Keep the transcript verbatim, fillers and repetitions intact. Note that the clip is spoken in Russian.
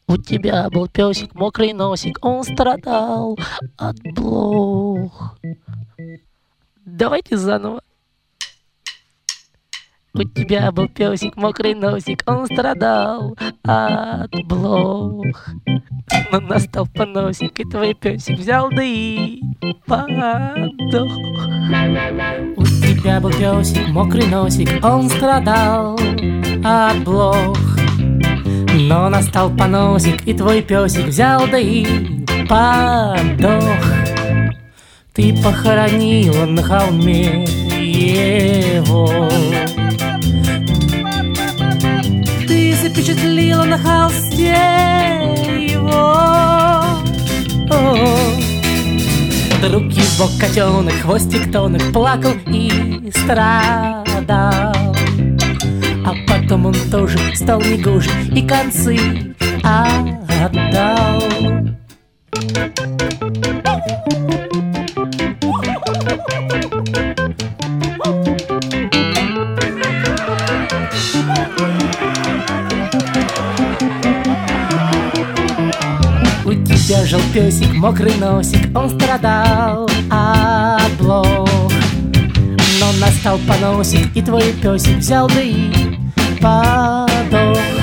У тебя был песик, мокрый носик, он страдал от блох. Давайте заново. У тебя был песик, мокрый носик, он страдал от блох. Но настал поносик, и твой песик взял да и подох. У тебя был песик, мокрый носик, он страдал от блох. Но настал поносик, и твой песик взял да и подох. Ты похоронила на холме его, ты запечатлила на холсте его. О-о-о. Друг его котенок, хвостик тонок, плакал и страдал. А потом он тоже стал негоже и концы отдал. У тебя жил песик, мокрый носик, он страдал от блох. Но настал поносик, и твой песик взял да и подох.